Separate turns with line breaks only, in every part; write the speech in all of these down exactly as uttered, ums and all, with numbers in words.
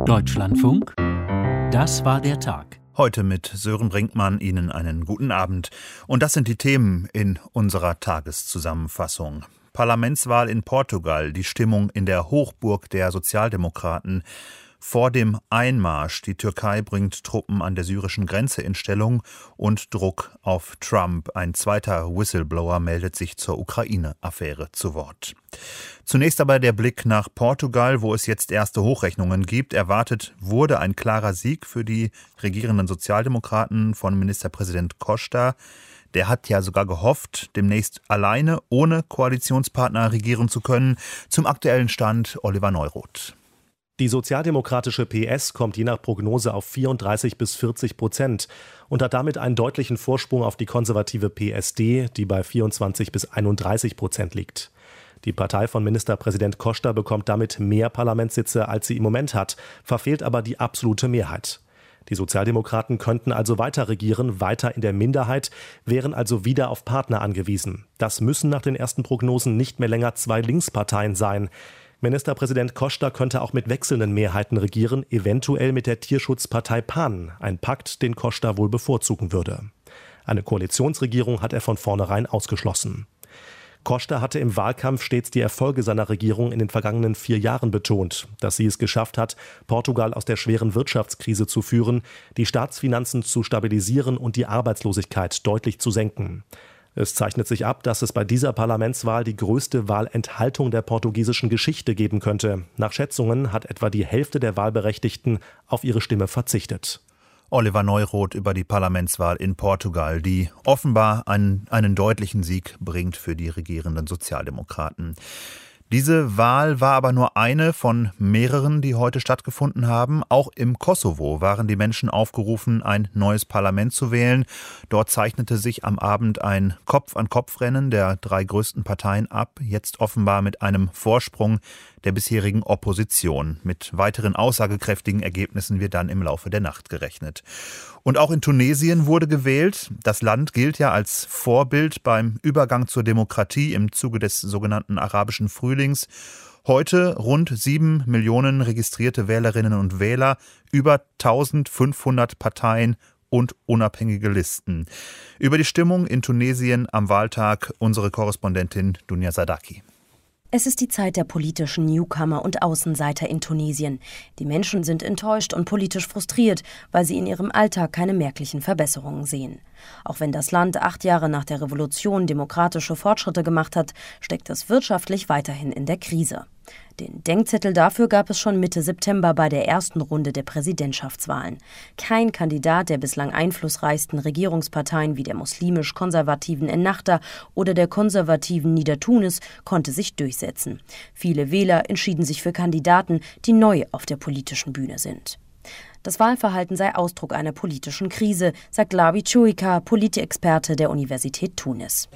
Deutschlandfunk, das war der Tag.
Heute mit Sören Brinkmann Ihnen einen guten Abend. Und das sind die Themen in unserer Tageszusammenfassung. Parlamentswahl in Portugal, die Stimmung in der Hochburg der Sozialdemokraten. Vor dem Einmarsch, die Türkei bringt Truppen an der syrischen Grenze in Stellung und Druck auf Trump. Ein zweiter Whistleblower meldet sich zur Ukraine-Affäre zu Wort. Zunächst aber der Blick nach Portugal, wo es jetzt erste Hochrechnungen gibt. Erwartet wurde ein klarer Sieg für die regierenden Sozialdemokraten von Ministerpräsident Costa. Der hat ja sogar gehofft, demnächst alleine ohne Koalitionspartner regieren zu können. Zum aktuellen Stand Oliver Neuroth.
Die sozialdemokratische P S kommt je nach Prognose auf vierunddreißig bis vierzig Prozent und hat damit einen deutlichen Vorsprung auf die konservative P S D, die bei vierundzwanzig bis einunddreißig Prozent liegt. Die Partei von Ministerpräsident Costa bekommt damit mehr Parlamentssitze, als sie im Moment hat, verfehlt aber die absolute Mehrheit. Die Sozialdemokraten könnten also weiter regieren, weiter in der Minderheit, wären also wieder auf Partner angewiesen. Das müssen nach den ersten Prognosen nicht mehr länger zwei Linksparteien sein. Ministerpräsident Costa könnte auch mit wechselnden Mehrheiten regieren, eventuell mit der Tierschutzpartei P A N, ein Pakt, den Costa wohl bevorzugen würde. Eine Koalitionsregierung hat er von vornherein ausgeschlossen. Costa hatte im Wahlkampf stets die Erfolge seiner Regierung in den vergangenen vier Jahren betont, dass sie es geschafft hat, Portugal aus der schweren Wirtschaftskrise zu führen, die Staatsfinanzen zu stabilisieren und die Arbeitslosigkeit deutlich zu senken. Es zeichnet sich ab, dass es bei dieser Parlamentswahl die größte Wahlenthaltung der portugiesischen Geschichte geben könnte. Nach Schätzungen hat etwa die Hälfte der Wahlberechtigten auf ihre Stimme verzichtet.
Oliver Neuroth über die Parlamentswahl in Portugal, die offenbar einen, einen deutlichen Sieg bringt für die regierenden Sozialdemokraten. Diese Wahl war aber nur eine von mehreren, die heute stattgefunden haben. Auch im Kosovo waren die Menschen aufgerufen, ein neues Parlament zu wählen. Dort zeichnete sich am Abend ein Kopf-an-Kopf-Rennen der drei größten Parteien ab, jetzt offenbar mit einem Vorsprung der bisherigen Opposition. Mit weiteren aussagekräftigen Ergebnissen wird dann im Laufe der Nacht gerechnet. Und auch in Tunesien wurde gewählt. Das Land gilt ja als Vorbild beim Übergang zur Demokratie im Zuge des sogenannten arabischen Frühlings. Heute rund sieben Millionen registrierte Wählerinnen und Wähler, über eintausendfünfhundert Parteien und unabhängige Listen. Über die Stimmung in Tunesien am Wahltag unsere Korrespondentin Dunja Sadaki.
Es ist die Zeit der politischen Newcomer und Außenseiter in Tunesien. Die Menschen sind enttäuscht und politisch frustriert, weil sie in ihrem Alltag keine merklichen Verbesserungen sehen. Auch wenn das Land acht Jahre nach der Revolution demokratische Fortschritte gemacht hat, steckt es wirtschaftlich weiterhin in der Krise. Den Denkzettel dafür gab es schon Mitte September bei der ersten Runde der Präsidentschaftswahlen. Kein Kandidat der bislang einflussreichsten Regierungsparteien wie der muslimisch-konservativen Ennahda oder der konservativen Nida Tunis konnte sich durchsetzen. Viele Wähler entschieden sich für Kandidaten, die neu auf der politischen Bühne sind. Das Wahlverhalten sei Ausdruck einer politischen Krise, sagt Labi Chouika, Politexperte der Universität Tunis.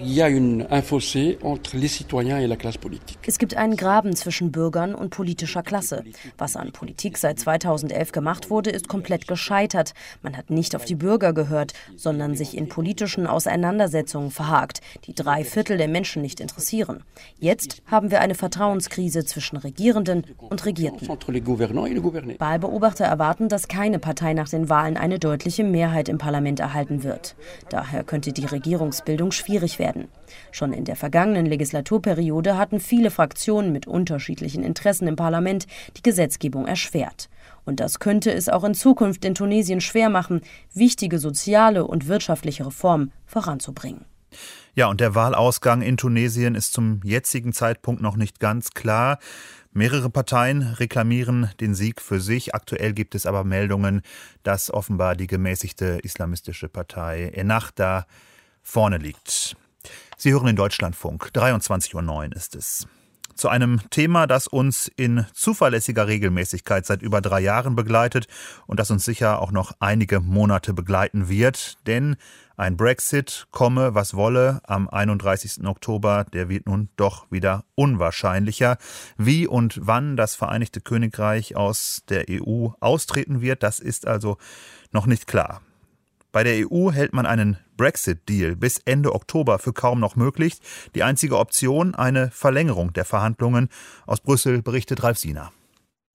Es gibt einen Graben zwischen Bürgern und politischer Klasse. Was an Politik seit zweitausendelf gemacht wurde, ist komplett gescheitert. Man hat nicht auf die Bürger gehört, sondern sich in politischen Auseinandersetzungen verhakt, die drei Viertel der Menschen nicht interessieren. Jetzt haben wir eine Vertrauenskrise zwischen Regierenden und Regierten. Wahlbeobachter erwarten, dass keine Partei nach den Wahlen eine deutliche Mehrheit im Parlament erhalten wird. Daher könnte die Regierungsbildung schwierig werden. Schon in der vergangenen Legislaturperiode hatten viele Fraktionen mit unterschiedlichen Interessen im Parlament die Gesetzgebung erschwert. Und das könnte es auch in Zukunft in Tunesien schwer machen, wichtige soziale und wirtschaftliche Reformen voranzubringen.
Ja, und der Wahlausgang in Tunesien ist zum jetzigen Zeitpunkt noch nicht ganz klar. Mehrere Parteien reklamieren den Sieg für sich. Aktuell gibt es aber Meldungen, dass offenbar die gemäßigte islamistische Partei Ennahda vorne liegt. Sie hören den Deutschlandfunk. dreiundzwanzig Uhr neun ist es. Zu einem Thema, das uns in zuverlässiger Regelmäßigkeit seit über drei Jahren begleitet und das uns sicher auch noch einige Monate begleiten wird. Denn ein Brexit, komme was wolle, am einunddreißigsten Oktober, der wird nun doch wieder unwahrscheinlicher. Wie und wann das Vereinigte Königreich aus der E U austreten wird, das ist also noch nicht klar. Bei der E U hält man einen Brexit-Deal bis Ende Oktober für kaum noch möglich. Die einzige Option, eine Verlängerung der Verhandlungen. Aus Brüssel berichtet Ralf Siener.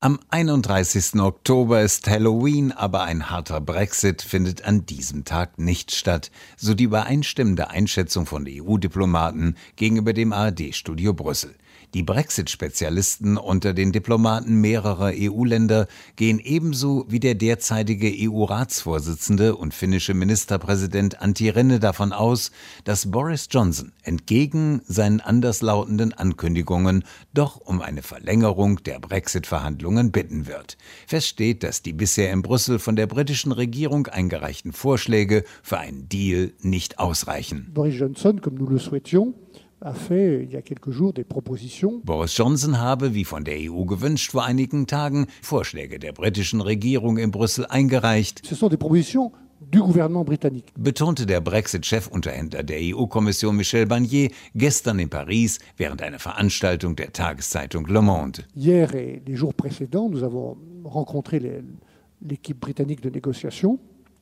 Am einunddreißigsten Oktober ist Halloween, aber ein harter Brexit findet an diesem Tag nicht statt, so die übereinstimmende Einschätzung von E U-Diplomaten gegenüber dem A R D-Studio Brüssel. Die Brexit-Spezialisten unter den Diplomaten mehrerer E U-Länder gehen ebenso wie der derzeitige E U-Ratsvorsitzende und finnische Ministerpräsident Antti Rinne davon aus, dass Boris Johnson entgegen seinen anderslautenden Ankündigungen doch um eine Verlängerung der Brexit-Verhandlungen bitten wird. Fest steht, dass die bisher in Brüssel von der britischen Regierung eingereichten Vorschläge für einen Deal nicht ausreichen.
Boris Johnson, comme nous le souhaitions, a fait, il y a quelques jours, des propositions.
Boris Johnson habe, wie von der E U gewünscht, vor einigen Tagen Vorschläge der britischen Regierung in Brüssel eingereicht.
Ce sont des propositions du gouvernement britannique.
Betonte der Brexit-Chefunterhändler der E U-Kommission Michel Barnier gestern in Paris während einer Veranstaltung der Tageszeitung Le Monde.
Hier et les jours précédents, nous avons rencontré les, l'équipe britannique de négociation.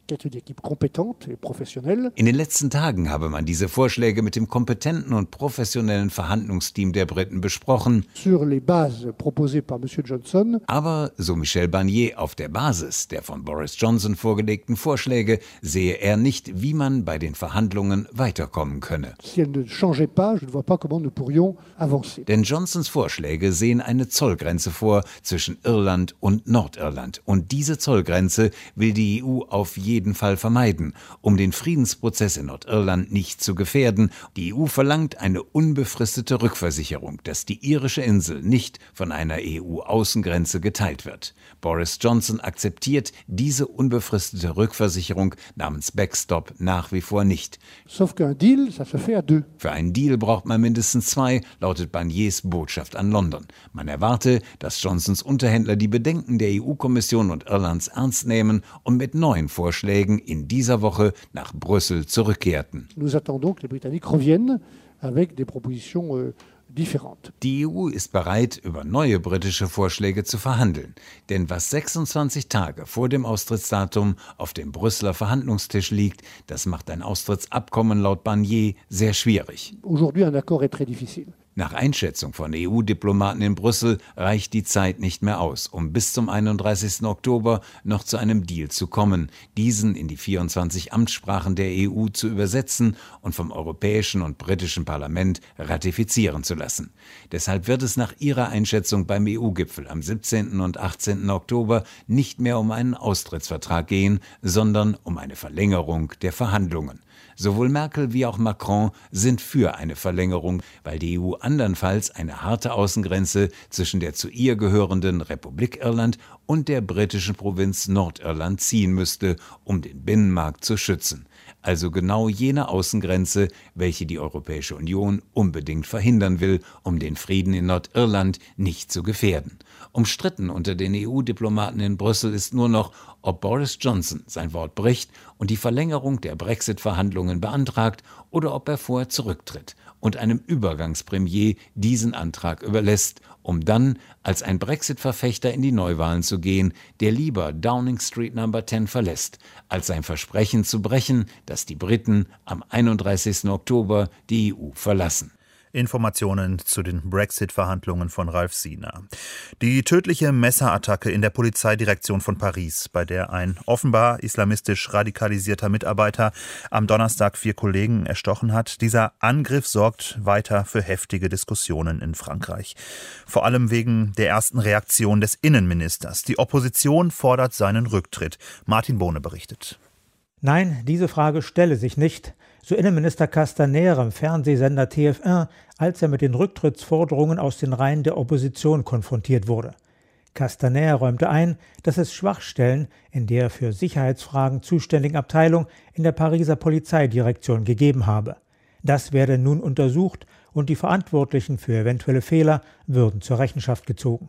In den letzten Tagen habe man diese Vorschläge mit dem kompetenten und professionellen Verhandlungsteam der Briten besprochen.
Sur les bases proposées par Monsieur Johnson.
Aber, so Michel Barnier, auf der Basis der von Boris Johnson vorgelegten Vorschläge sehe er nicht, wie man bei den Verhandlungen weiterkommen könne.
Si elle ne changeait pas, je ne vois pas comment nous pourrions avancer.
Denn Johnsons Vorschläge sehen eine Zollgrenze vor zwischen Irland und Nordirland. Und diese Zollgrenze will die E U auf jeden Fall vermeiden, um den Friedensprozess in Nordirland nicht zu gefährden. Die E U verlangt eine unbefristete Rückversicherung, dass die irische Insel nicht von einer E U-Außengrenze geteilt wird. Boris Johnson akzeptiert diese unbefristete Rückversicherung namens Backstop nach wie vor nicht.
Sauf qu'un deal, ça se fait à deux.
Für einen Deal braucht man mindestens zwei, lautet Barniers Botschaft an London. Man erwarte, dass Johnsons Unterhändler die Bedenken der E U-Kommission und Irlands ernst nehmen und mit neuen Vorschlägen in dieser Woche nach Brüssel zurückkehrten.
Nous attendons que les Britanniques reviennent avec des propositions euh, différentes.
Die E U ist bereit, über neue britische Vorschläge zu verhandeln. Denn was sechsundzwanzig Tage vor dem Austrittsdatum auf dem Brüsseler Verhandlungstisch liegt, das macht ein Austrittsabkommen laut Barnier sehr schwierig.
Aujourd'hui, un accord est très difficile.
Nach Einschätzung von E U-Diplomaten in Brüssel reicht die Zeit nicht mehr aus, um bis zum einunddreißigsten Oktober noch zu einem Deal zu kommen, diesen in die vierundzwanzig Amtssprachen der E U zu übersetzen und vom Europäischen und Britischen Parlament ratifizieren zu lassen. Deshalb wird es nach ihrer Einschätzung beim E U-Gipfel am siebzehnten und achtzehnten Oktober nicht mehr um einen Austrittsvertrag gehen, sondern um eine Verlängerung der Verhandlungen. Sowohl Merkel wie auch Macron sind für eine Verlängerung, weil die E U andernfalls eine harte Außengrenze zwischen der zu ihr gehörenden Republik Irland und der britischen Provinz Nordirland ziehen müsste, um den Binnenmarkt zu schützen. Also genau jene Außengrenze, welche die Europäische Union unbedingt verhindern will, um den Frieden in Nordirland nicht zu gefährden. Umstritten unter den E U-Diplomaten in Brüssel ist nur noch, ob Boris Johnson sein Wort bricht und die Verlängerung der Brexit-Verhandlungen beantragt oder ob er vorher zurücktritt und einem Übergangspremier diesen Antrag überlässt, um dann als ein Brexit-Verfechter in die Neuwahlen zu gehen, der lieber Downing Street Number zehn verlässt, als sein Versprechen zu brechen, dass die Briten am einunddreißigsten Oktober die E U verlassen.
Informationen zu den Brexit-Verhandlungen von Ralf Siener. Die tödliche Messerattacke in der Polizeidirektion von Paris, bei der ein offenbar islamistisch radikalisierter Mitarbeiter am Donnerstag vier Kollegen erstochen hat. Dieser Angriff sorgt weiter für heftige Diskussionen in Frankreich. Vor allem wegen der ersten Reaktion des Innenministers. Die Opposition fordert seinen Rücktritt. Martin Bohne berichtet.
Nein, diese Frage stelle sich nicht, so Innenminister Castaner im Fernsehsender T F eins, als er mit den Rücktrittsforderungen aus den Reihen der Opposition konfrontiert wurde. Castaner räumte ein, dass es Schwachstellen in der für Sicherheitsfragen zuständigen Abteilung in der Pariser Polizeidirektion gegeben habe. Das werde nun untersucht und die Verantwortlichen für eventuelle Fehler würden zur Rechenschaft gezogen.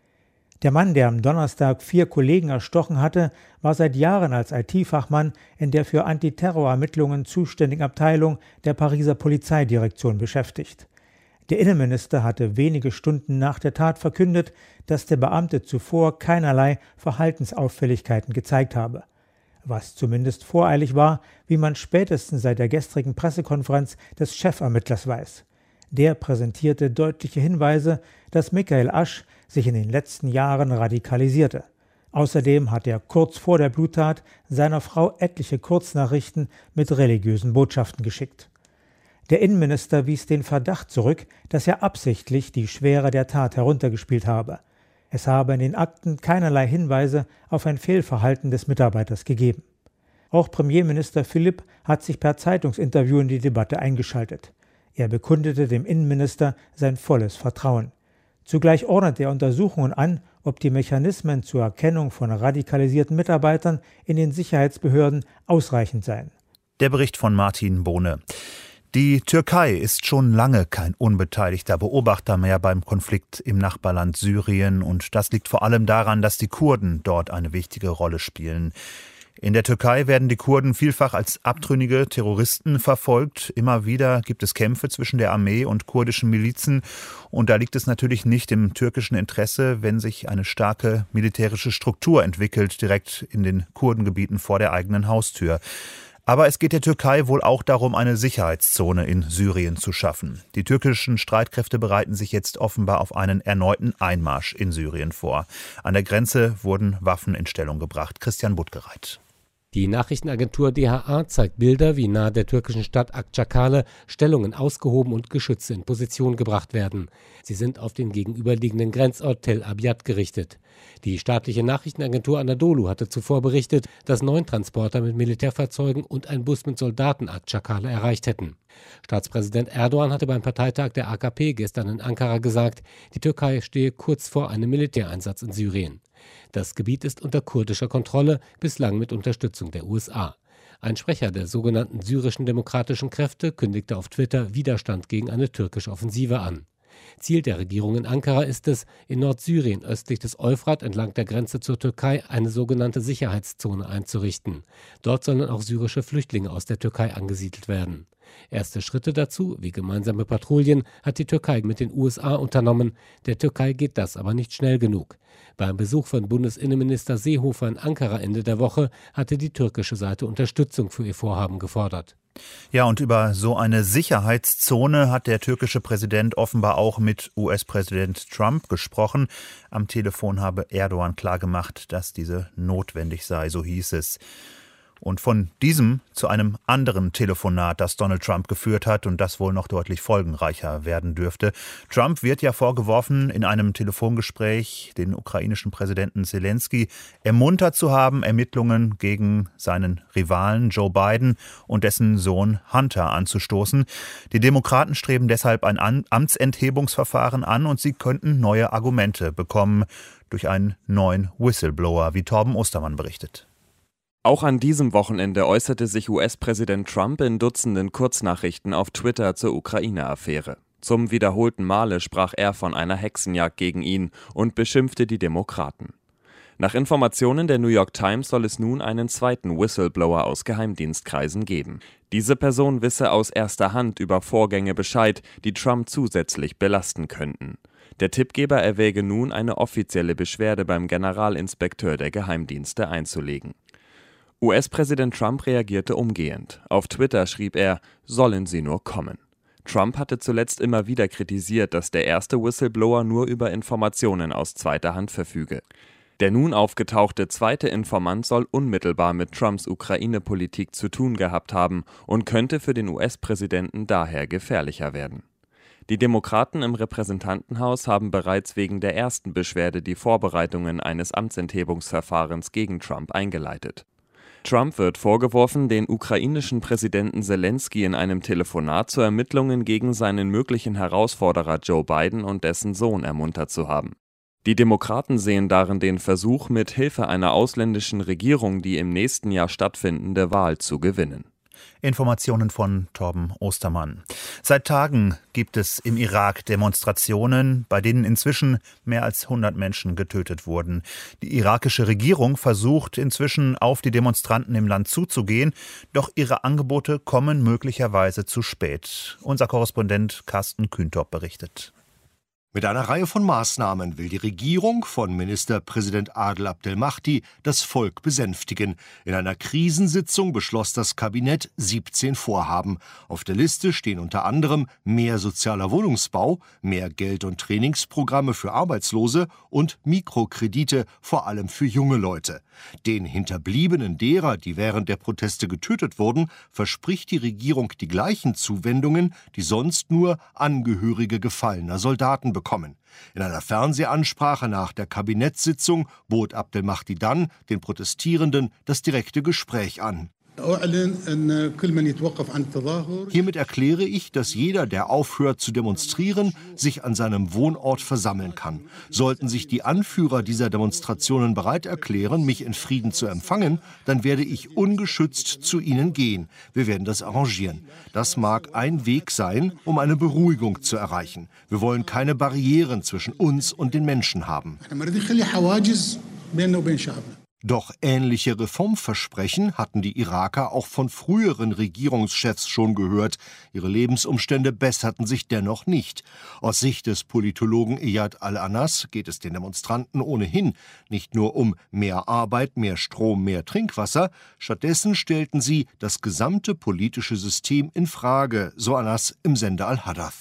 Der Mann, der am Donnerstag vier Kollegen erstochen hatte, war seit Jahren als I T-Fachmann in der für Antiterrorermittlungen zuständigen Abteilung der Pariser Polizeidirektion beschäftigt. Der Innenminister hatte wenige Stunden nach der Tat verkündet, dass der Beamte zuvor keinerlei Verhaltensauffälligkeiten gezeigt habe. Was zumindest voreilig war, wie man spätestens seit der gestrigen Pressekonferenz des Chefermittlers weiß. Der präsentierte deutliche Hinweise, dass Michael Asch sich in den letzten Jahren radikalisierte. Außerdem hat er kurz vor der Bluttat seiner Frau etliche Kurznachrichten mit religiösen Botschaften geschickt. Der Innenminister wies den Verdacht zurück, dass er absichtlich die Schwere der Tat heruntergespielt habe. Es habe in den Akten keinerlei Hinweise auf ein Fehlverhalten des Mitarbeiters gegeben. Auch Premierminister Philipp hat sich per Zeitungsinterview in die Debatte eingeschaltet. Er bekundete dem Innenminister sein volles Vertrauen. Zugleich ordnete er Untersuchungen an, ob die Mechanismen zur Erkennung von radikalisierten Mitarbeitern in den Sicherheitsbehörden ausreichend seien.
Der Bericht von Martin Bohne. Die Türkei ist schon lange kein unbeteiligter Beobachter mehr beim Konflikt im Nachbarland Syrien. Und das liegt vor allem daran, dass die Kurden dort eine wichtige Rolle spielen. In der Türkei werden die Kurden vielfach als abtrünnige Terroristen verfolgt. Immer wieder gibt es Kämpfe zwischen der Armee und kurdischen Milizen. Und da liegt es natürlich nicht im türkischen Interesse, wenn sich eine starke militärische Struktur entwickelt, direkt in den Kurdengebieten vor der eigenen Haustür. Aber es geht der Türkei wohl auch darum, eine Sicherheitszone in Syrien zu schaffen. Die türkischen Streitkräfte bereiten sich jetzt offenbar auf einen erneuten Einmarsch in Syrien vor. An der Grenze wurden Waffen in Stellung gebracht. Christian Buttgereit.
Die Nachrichtenagentur D H A zeigt Bilder, wie nahe der türkischen Stadt Akçakale Stellungen ausgehoben und Geschütze in Position gebracht werden. Sie sind auf den gegenüberliegenden Grenzort Tel Abyad gerichtet. Die staatliche Nachrichtenagentur Anadolu hatte zuvor berichtet, dass neun Transporter mit Militärfahrzeugen und ein Bus mit Soldaten Akçakale erreicht hätten. Staatspräsident Erdogan hatte beim Parteitag der A K P gestern in Ankara gesagt, die Türkei stehe kurz vor einem Militäreinsatz in Syrien. Das Gebiet ist unter kurdischer Kontrolle, bislang mit Unterstützung der U S A. Ein Sprecher der sogenannten syrischen demokratischen Kräfte kündigte auf Twitter Widerstand gegen eine türkische Offensive an. Ziel der Regierung in Ankara ist es, in Nordsyrien östlich des Euphrat entlang der Grenze zur Türkei eine sogenannte Sicherheitszone einzurichten. Dort sollen auch syrische Flüchtlinge aus der Türkei angesiedelt werden. Erste Schritte dazu, wie gemeinsame Patrouillen, hat die Türkei mit den U S A unternommen. Der Türkei geht das aber nicht schnell genug. Beim Besuch von Bundesinnenminister Seehofer in Ankara Ende der Woche hatte die türkische Seite Unterstützung für ihr Vorhaben gefordert.
Ja, und über so eine Sicherheitszone hat der türkische Präsident offenbar auch mit U S-Präsident Trump gesprochen. Am Telefon habe Erdogan klargemacht, dass diese notwendig sei, so hieß es. Und von diesem zu einem anderen Telefonat, das Donald Trump geführt hat und das wohl noch deutlich folgenreicher werden dürfte. Trump wird ja vorgeworfen, in einem Telefongespräch den ukrainischen Präsidenten Zelensky ermuntert zu haben, Ermittlungen gegen seinen Rivalen Joe Biden und dessen Sohn Hunter anzustoßen. Die Demokraten streben deshalb ein Amtsenthebungsverfahren an und sie könnten neue Argumente bekommen durch einen neuen Whistleblower, wie Torben Ostermann berichtet.
Auch an diesem Wochenende äußerte sich U S-Präsident Trump in Dutzenden Kurznachrichten auf Twitter zur Ukraine-Affäre. Zum wiederholten Male sprach er von einer Hexenjagd gegen ihn und beschimpfte die Demokraten. Nach Informationen der New York Times soll es nun einen zweiten Whistleblower aus Geheimdienstkreisen geben. Diese Person wisse aus erster Hand über Vorgänge Bescheid, die Trump zusätzlich belasten könnten. Der Tippgeber erwäge nun, eine offizielle Beschwerde beim Generalinspekteur der Geheimdienste einzulegen. U S-Präsident Trump reagierte umgehend. Auf Twitter schrieb er, sollen sie nur kommen. Trump hatte zuletzt immer wieder kritisiert, dass der erste Whistleblower nur über Informationen aus zweiter Hand verfüge. Der nun aufgetauchte zweite Informant soll unmittelbar mit Trumps Ukraine-Politik zu tun gehabt haben und könnte für den U S-Präsidenten daher gefährlicher werden. Die Demokraten im Repräsentantenhaus haben bereits wegen der ersten Beschwerde die Vorbereitungen eines Amtsenthebungsverfahrens gegen Trump eingeleitet. Trump wird vorgeworfen, den ukrainischen Präsidenten Zelensky in einem Telefonat zu Ermittlungen gegen seinen möglichen Herausforderer Joe Biden und dessen Sohn ermuntert zu haben. Die Demokraten sehen darin den Versuch, mit Hilfe einer ausländischen Regierung die im nächsten Jahr stattfindende Wahl zu gewinnen.
Informationen von Torben Ostermann. Seit Tagen gibt es im Irak Demonstrationen, bei denen inzwischen mehr als hundert Menschen getötet wurden. Die irakische Regierung versucht inzwischen auf die Demonstranten im Land zuzugehen, doch ihre Angebote kommen möglicherweise zu spät. Unser Korrespondent Carsten Kühntop berichtet.
Mit einer Reihe von Maßnahmen will die Regierung von Ministerpräsident Adel Abdelmahdi das Volk besänftigen. In einer Krisensitzung beschloss das Kabinett siebzehn Vorhaben. Auf der Liste stehen unter anderem mehr sozialer Wohnungsbau, mehr Geld- und Trainingsprogramme für Arbeitslose und Mikrokredite, vor allem für junge Leute. Den Hinterbliebenen derer, die während der Proteste getötet wurden, verspricht die Regierung die gleichen Zuwendungen, die sonst nur Angehörige gefallener Soldaten bekommen. In einer Fernsehansprache nach der Kabinettssitzung bot Abdelmahdi dann den Protestierenden das direkte Gespräch an. Hiermit erkläre ich, dass jeder, der aufhört zu demonstrieren, sich an seinem Wohnort versammeln kann. Sollten sich die Anführer dieser Demonstrationen bereit erklären, mich in Frieden zu empfangen, dann werde ich ungeschützt zu ihnen gehen. Wir werden das arrangieren. Das mag ein Weg sein, um eine Beruhigung zu erreichen. Wir wollen keine Barrieren zwischen uns und den Menschen haben. Doch ähnliche Reformversprechen hatten die Iraker auch von früheren Regierungschefs schon gehört. Ihre Lebensumstände besserten sich dennoch nicht. Aus Sicht des Politologen Iyad al-Anas geht es den Demonstranten ohnehin nicht nur um mehr Arbeit, mehr Strom, mehr Trinkwasser. Stattdessen stellten sie das gesamte politische System in Frage, so Anas im Sender Al-Hadath.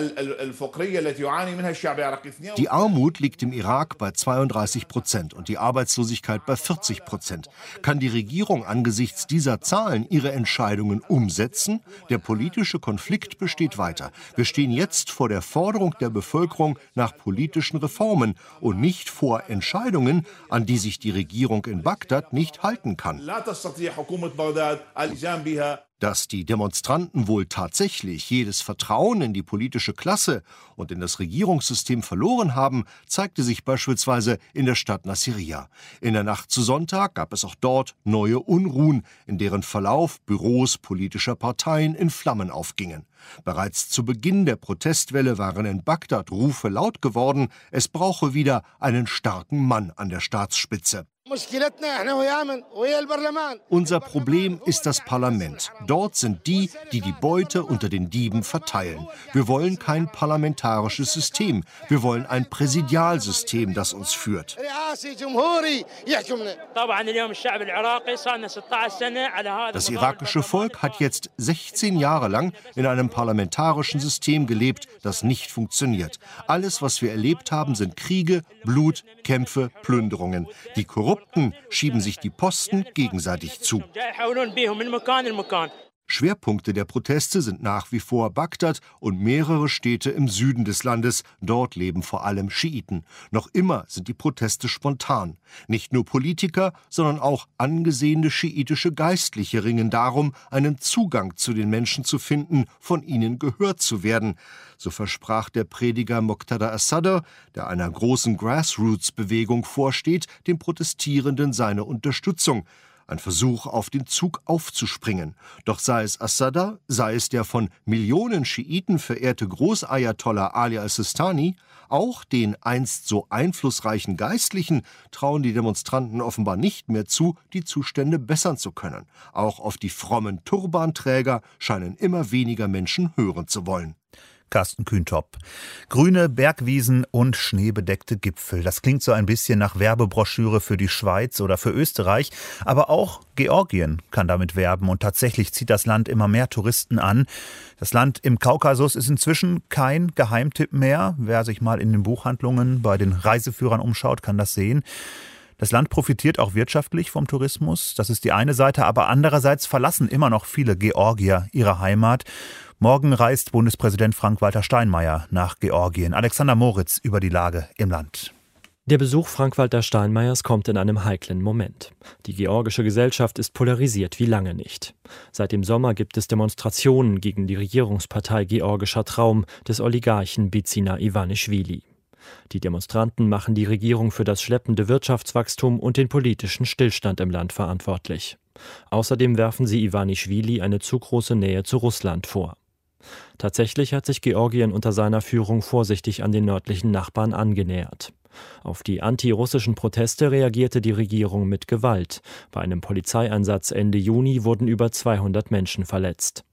Die Armut liegt im Irak bei zweiunddreißig Prozent und die Arbeitslosigkeit bei vierzig Prozent. Kann die Regierung angesichts dieser Zahlen ihre Entscheidungen umsetzen? Der politische Konflikt besteht weiter. Wir stehen jetzt vor der Forderung der Bevölkerung nach politischen Reformen und nicht vor Entscheidungen, an die sich die Regierung in Bagdad nicht halten kann. Dass die Demonstranten wohl tatsächlich jedes Vertrauen in die politische Klasse und in das Regierungssystem verloren haben, zeigte sich beispielsweise in der Stadt Nasiriyah. In der Nacht zu Sonntag gab es auch dort neue Unruhen, in deren Verlauf Büros politischer Parteien in Flammen aufgingen. Bereits zu Beginn der Protestwelle waren in Bagdad Rufe laut geworden, es brauche wieder einen starken Mann an der Staatsspitze. Unser Problem ist das Parlament. Dort sind die, die die Beute unter den Dieben verteilen. Wir wollen kein parlamentarisches System. Wir wollen ein Präsidialsystem, das uns führt. Das irakische Volk hat jetzt sechzehn Jahre lang in einem parlamentarischen System gelebt, das nicht funktioniert. Alles, was wir erlebt haben, sind Kriege, Blut, Kämpfe, Plünderungen. Die Korrupten schieben sich die Posten gegenseitig zu. Schwerpunkte der Proteste sind nach wie vor Bagdad und mehrere Städte im Süden des Landes. Dort leben vor allem Schiiten. Noch immer sind die Proteste spontan. Nicht nur Politiker, sondern auch angesehene schiitische Geistliche ringen darum, einen Zugang zu den Menschen zu finden, von ihnen gehört zu werden. So versprach der Prediger Muqtada as-Sadr, der einer großen Grassroots-Bewegung vorsteht, den Protestierenden seine Unterstützung. Ein Versuch, auf den Zug aufzuspringen. Doch sei es As-Sadr, sei es der von Millionen Schiiten verehrte Großayatollah Ali al-Sistani, auch den einst so einflussreichen Geistlichen trauen die Demonstranten offenbar nicht mehr zu, die Zustände bessern zu können. Auch auf die frommen Turbanträger scheinen immer weniger Menschen hören zu wollen.
Carsten Kühntop. Grüne Bergwiesen und schneebedeckte Gipfel. Das klingt so ein bisschen nach Werbebroschüre für die Schweiz oder für Österreich. Aber auch Georgien kann damit werben. Und tatsächlich zieht das Land immer mehr Touristen an. Das Land im Kaukasus ist inzwischen kein Geheimtipp mehr. Wer sich mal in den Buchhandlungen bei den Reiseführern umschaut, kann das sehen. Das Land profitiert auch wirtschaftlich vom Tourismus. Das ist die eine Seite. Aber andererseits verlassen immer noch viele Georgier ihre Heimat. Morgen reist Bundespräsident Frank-Walter Steinmeier nach Georgien. Alexander Moritz über die Lage im Land.
Der Besuch Frank-Walter Steinmeiers kommt in einem heiklen Moment. Die georgische Gesellschaft ist polarisiert wie lange nicht. Seit dem Sommer gibt es Demonstrationen gegen die Regierungspartei Georgischer Traum des Oligarchen Bidzina Ivanischvili. Die Demonstranten machen die Regierung für das schleppende Wirtschaftswachstum und den politischen Stillstand im Land verantwortlich. Außerdem werfen sie Ivanischvili eine zu große Nähe zu Russland vor. Tatsächlich hat sich Georgien unter seiner Führung vorsichtig an den nördlichen Nachbarn angenähert. Auf die antirussischen Proteste reagierte die Regierung mit Gewalt. Bei einem Polizeieinsatz Ende Juni wurden über zweihundert Menschen verletzt.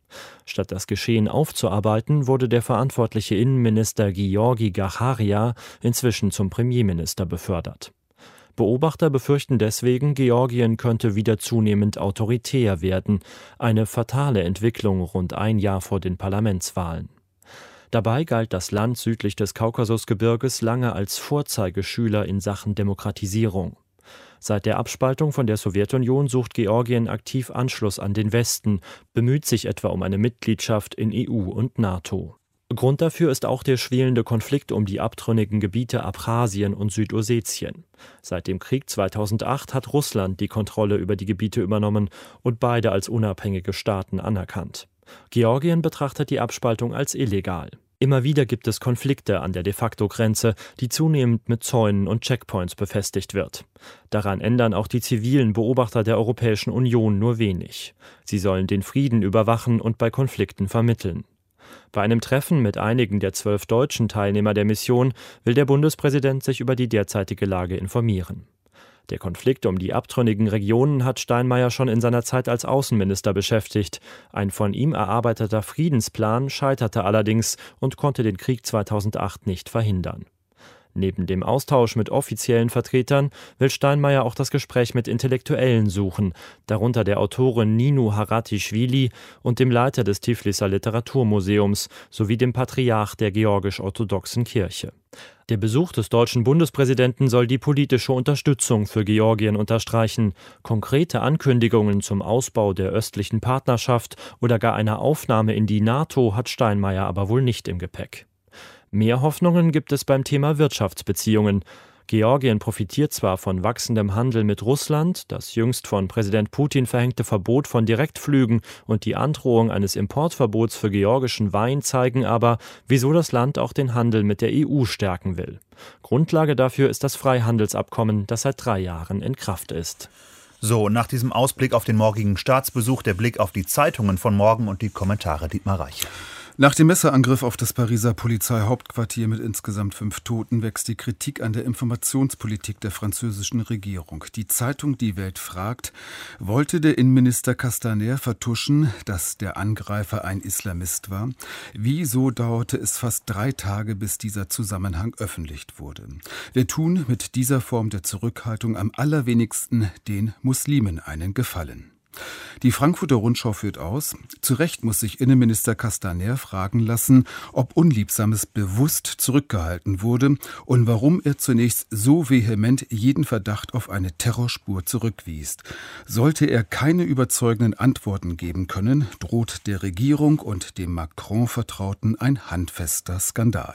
Statt das Geschehen aufzuarbeiten, wurde der verantwortliche Innenminister Giorgi Gacharia inzwischen zum Premierminister befördert. Beobachter befürchten deswegen, Georgien könnte wieder zunehmend autoritär werden, eine fatale Entwicklung rund ein Jahr vor den Parlamentswahlen. Dabei galt das Land südlich des Kaukasusgebirges lange als Vorzeigeschüler in Sachen Demokratisierung. Seit der Abspaltung von der Sowjetunion sucht Georgien aktiv Anschluss an den Westen, bemüht sich etwa um eine Mitgliedschaft in E U und NATO. Grund dafür ist auch der schwelende Konflikt um die abtrünnigen Gebiete Abchasien und Südossetien. Seit dem Krieg zweitausendacht hat Russland die Kontrolle über die Gebiete übernommen und beide als unabhängige Staaten anerkannt. Georgien betrachtet die Abspaltung als illegal. Immer wieder gibt es Konflikte an der De-facto-Grenze, die zunehmend mit Zäunen und Checkpoints befestigt wird. Daran ändern auch die zivilen Beobachter der Europäischen Union nur wenig. Sie sollen den Frieden überwachen und bei Konflikten vermitteln. Bei einem Treffen mit einigen der zwölf deutschen Teilnehmer der Mission will der Bundespräsident sich über die derzeitige Lage informieren. Der Konflikt um die abtrünnigen Regionen hat Steinmeier schon in seiner Zeit als Außenminister beschäftigt. Ein von ihm erarbeiteter Friedensplan scheiterte allerdings und konnte den Krieg zweitausendacht nicht verhindern. Neben dem Austausch mit offiziellen Vertretern will Steinmeier auch das Gespräch mit Intellektuellen suchen, darunter der Autorin Ninu Haratischvili und dem Leiter des Tifliser Literaturmuseums sowie dem Patriarch der georgisch-orthodoxen Kirche. Der Besuch des deutschen Bundespräsidenten soll die politische Unterstützung für Georgien unterstreichen. Konkrete Ankündigungen zum Ausbau der östlichen Partnerschaft oder gar einer Aufnahme in die NATO hat Steinmeier aber wohl nicht im Gepäck. Mehr Hoffnungen gibt es beim Thema Wirtschaftsbeziehungen. Georgien profitiert zwar von wachsendem Handel mit Russland, das jüngst von Präsident Putin verhängte Verbot von Direktflügen und die Androhung eines Importverbots für georgischen Wein zeigen aber, wieso das Land auch den Handel mit der E U stärken will. Grundlage dafür ist das Freihandelsabkommen, das seit drei Jahren in Kraft ist.
So, nach diesem Ausblick auf den morgigen Staatsbesuch, der Blick auf die Zeitungen von morgen und die Kommentare Dietmar Reich.
Nach dem Messerangriff auf das Pariser Polizeihauptquartier mit insgesamt fünf Toten wächst die Kritik an der Informationspolitik der französischen Regierung. Die Zeitung Die Welt fragt, wollte der Innenminister Castaner vertuschen, dass der Angreifer ein Islamist war? Wieso dauerte es fast drei Tage, bis dieser Zusammenhang öffentlich wurde? Wir tun mit dieser Form der Zurückhaltung am allerwenigsten den Muslimen einen Gefallen. Die Frankfurter Rundschau führt aus, zu Recht muss sich Innenminister Castaner fragen lassen, ob Unliebsames bewusst zurückgehalten wurde und warum er zunächst so vehement jeden Verdacht auf eine Terrorspur zurückwies. Sollte er keine überzeugenden Antworten geben können, droht der Regierung und dem Macron-Vertrauten ein handfester Skandal.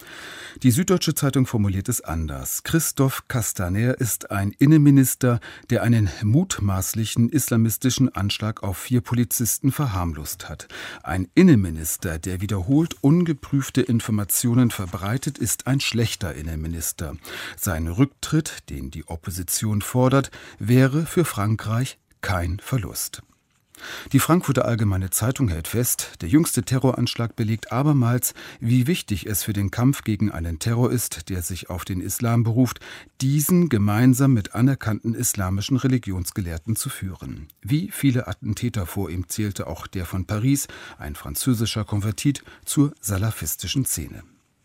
Die Süddeutsche Zeitung formuliert es anders. Christoph Castaner ist ein Innenminister, der einen mutmaßlichen islamistischen Anschlag auf vier Polizisten verharmlost hat. Ein Innenminister, der wiederholt ungeprüfte Informationen verbreitet, ist ein schlechter Innenminister. Sein Rücktritt, den die Opposition fordert, wäre für Frankreich kein Verlust. Die Frankfurter Allgemeine Zeitung hält fest, der jüngste Terroranschlag belegt abermals, wie wichtig es für den Kampf gegen einen Terror ist, der sich auf den Islam beruft, diesen gemeinsam mit anerkannten islamischen Religionsgelehrten zu führen. Wie viele Attentäter vor ihm zählte auch der von Paris, ein französischer Konvertit, zur salafistischen Szene.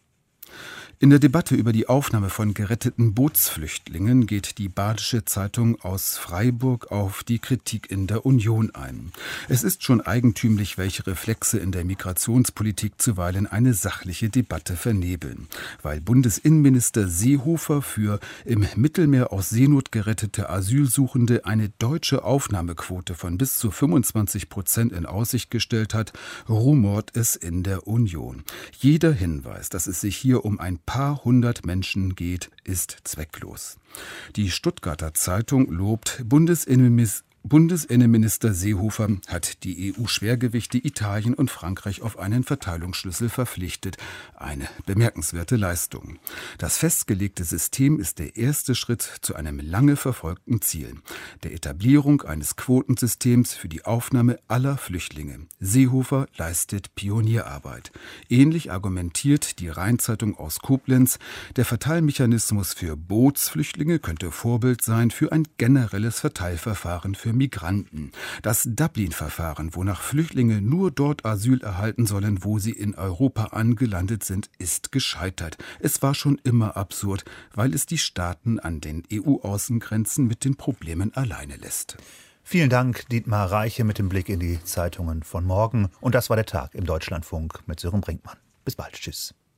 In der Debatte über die Aufnahme von geretteten Bootsflüchtlingen geht die Badische Zeitung aus Freiburg auf die Kritik in der Union ein. Es ist schon eigentümlich, welche Reflexe in der Migrationspolitik zuweilen eine sachliche Debatte vernebeln. Weil Bundesinnenminister Seehofer für im Mittelmeer aus Seenot gerettete Asylsuchende eine deutsche Aufnahmequote von bis zu fünfundzwanzig Prozent in Aussicht gestellt hat, rumort es in der Union. Jeder Hinweis, dass es sich hier um ein paar hundert Menschen geht, ist zwecklos. Die Stuttgarter Zeitung lobt Bundesinnenminister Bundesinnenminister Seehofer hat die E U-Schwergewichte Italien und Frankreich auf einen Verteilungsschlüssel verpflichtet. Eine bemerkenswerte Leistung. Das festgelegte System ist der erste Schritt zu einem lange verfolgten Ziel, der Etablierung eines Quotensystems für die Aufnahme aller Flüchtlinge. Seehofer leistet Pionierarbeit. Ähnlich argumentiert die Rheinzeitung aus Koblenz, der Verteilmechanismus für Bootsflüchtlinge könnte Vorbild sein für ein generelles Verteilverfahren für Migranten. Das Dublin-Verfahren, wonach Flüchtlinge nur dort Asyl erhalten sollen, wo sie in Europa angelandet sind, ist gescheitert. Es war schon immer absurd, weil es die Staaten an den E U-Außengrenzen mit den Problemen alleine lässt.
Vielen Dank, Dietmar Reiche, mit dem Blick in die Zeitungen von morgen. Und das war der Tag im Deutschlandfunk mit Sören Brinkmann. Bis bald. Tschüss.